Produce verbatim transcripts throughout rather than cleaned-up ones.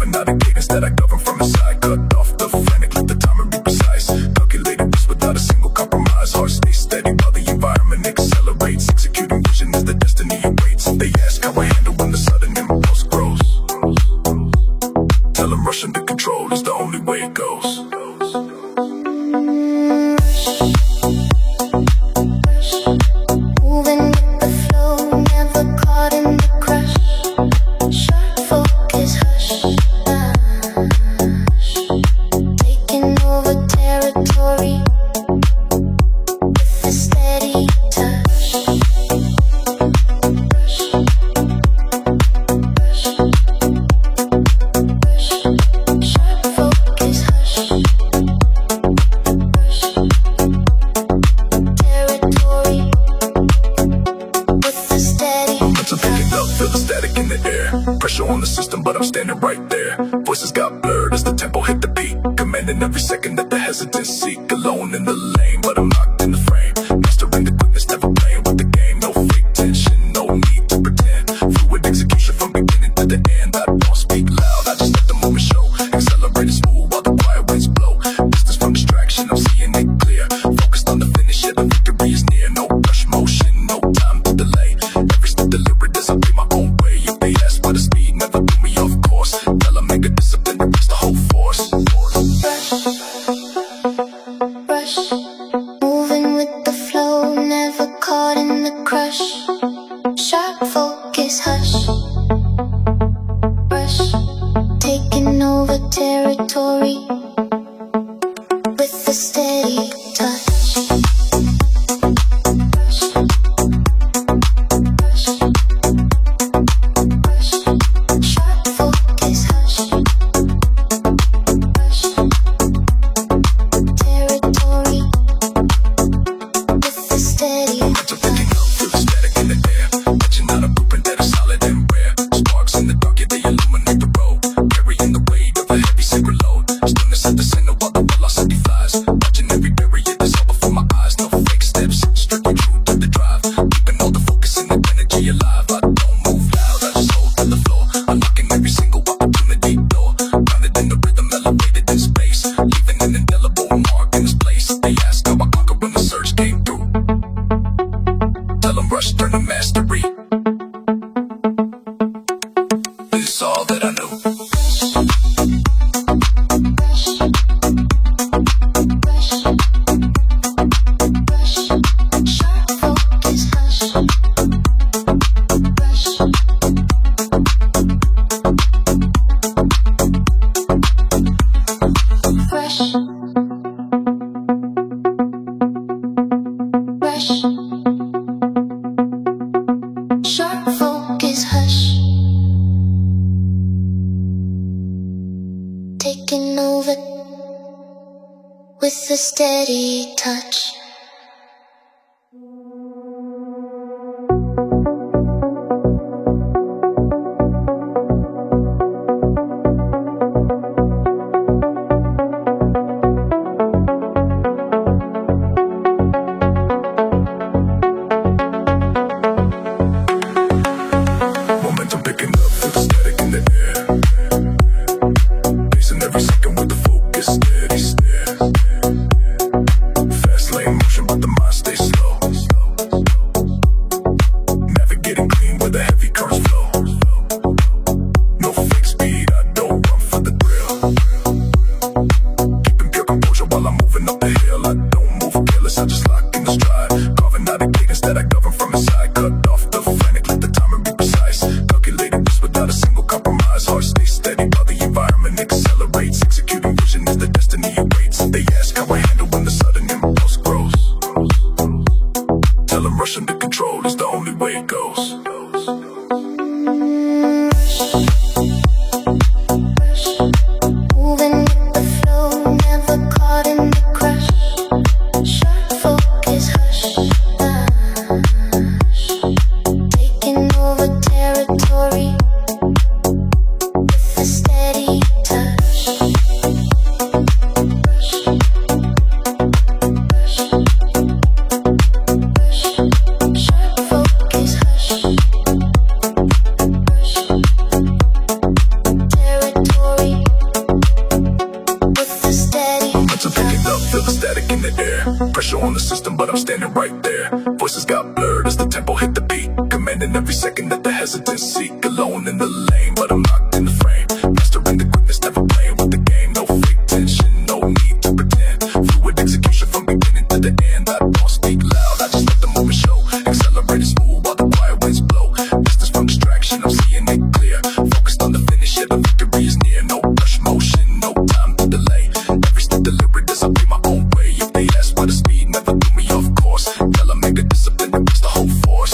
carving out a cadence that I govern from inside. Cut off the frantic, let the timer be precise. Calculated this without a single compromise. Heart stays steady while the environment accelerates. Executing vision is the destiny awaits. They ask how I handle when the sudden impulse grows. Tell them rushing to control is the only way it goes. On the system, but I'm standing right there. Voices got blurred as the tempo hit the beat, commanding every second that the hesitance seek. Alone in the lane, but I'm locked in the frame. Mastering the quickness, never playing with the game. No fake tension, no need to pretend. Fluid execution from beginning to the end. I don't speak loud, I just let the moment show. Accelerate and smooth while the quiet winds blow. Distance from distraction, I'm seeing it clear. Focused on the finish, yeah, the victory is near. No rush motion, no time to delay. Every step deliberate as I pay my own way. If they ask for the speed, never threw me off course. Tell them make a discipline to reach the whole force. Rush, rush, moving with the flow, never caught in the crush. Sharp focus, hush. Rush, taking over territory with a steady touch. Rush, turn to mastery. It's all that I know. Sharp focus, hush. Taking over with a steady touch. Rushing to control is the only way it goes. Moving with the flow, never caught in the crush. Sharp focus, hush, hush. Taking over territory with a steady touch. Territory show on the system, but I'm standing right there. Voices got blurred as the tempo hit the beat, commanding every second that the hesitance seek. Alone in the lane, but I'm locked in the frame, mastering the quickness, never playing with the game. No fake tension, no need to pretend. Fluid execution from beginning to the end. I don't speak loud, I just let the moment show. Accelerated smooth while the quiet winds blow. Distance from distraction, I'm seeing it clear. Focused on the finish, yeah, the victory is near. No rush motion, no time to delay. Every step deliberate as I pay my own way. If they ask why the speed never threw me off course, tell them make a discipline and reach the whole force.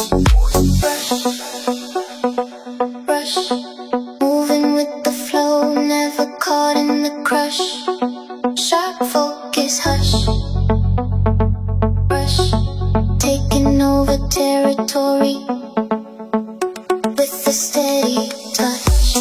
Rush, rush, moving with the flow, never caught in the crush. Sharp focus, hush, rush, taking over territory with a steady touch.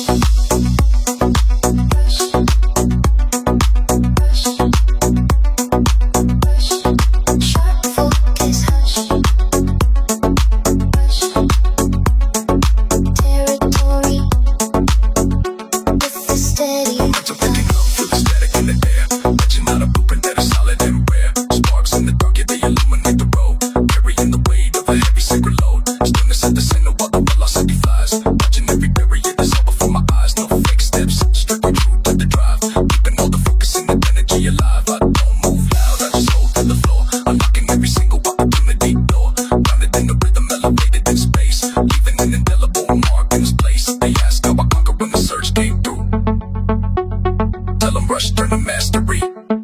Rush, turn to mastery.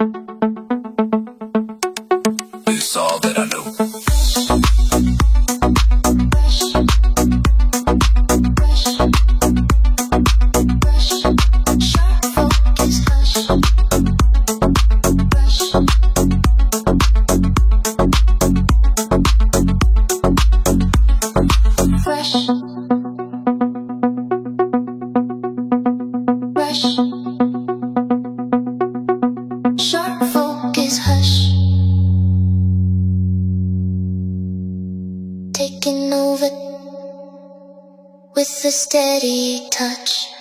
It's all that I know. Sharp focus, hush, taking over with a steady touch.